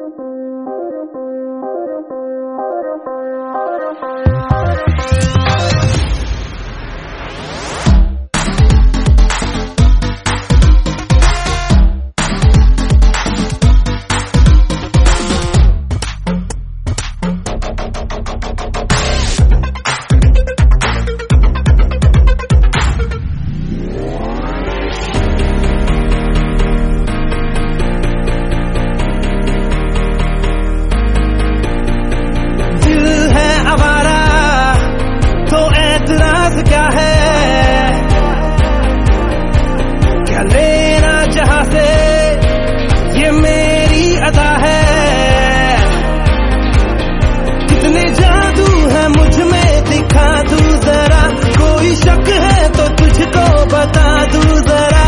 क्या है क्या लेना जहां से, ये मेरी अदा है। कितने जादू है मुझ में दिखा दूं जरा, कोई शक है तो तुझको बता दूं जरा।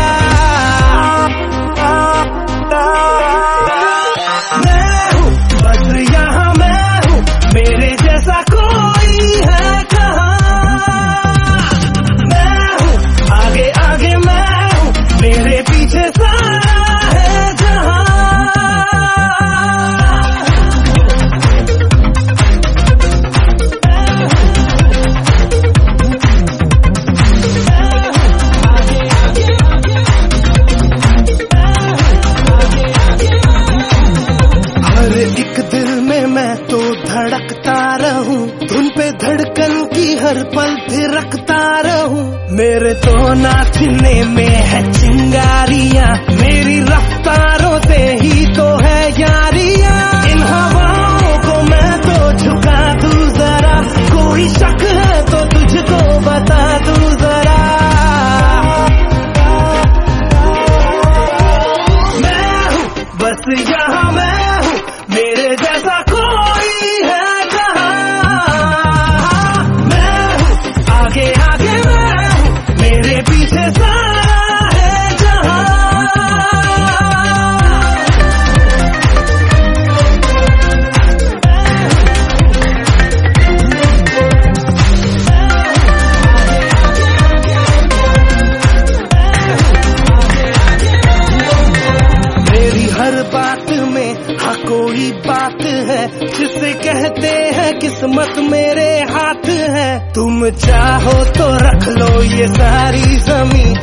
मैं हूँ बस यहाँ मैं हूँ, मेरे जैसा कोई है कहाँ। मेरे पीछे सारा है जहां। हर एक दिल में मैं तो धड़कता रहूं, धुन पे धड़कन की हर पल थिरकता रहूं। मेरे तो नाचने में है चिंगारियां, मेरी रफ्तारों से ही तो है यारियां। इन हवाओं को मैं तो झुका दूं जरा, कोई शक है तो तुझको बता दूं जरा। मैं हूँ बस यहाँ मैं हूँ, मेरे जैसा कोई है कहाँ। मैं हूँ आगे आगे मैं हूँ, मेरे पीछे सारा है जहां। मेरी हर बात में हाँ कोई बात है, जिसे कहते हैं किस्मत मेरे हाथ है। तुम चाहो तो रख लो ये सारी जमीन,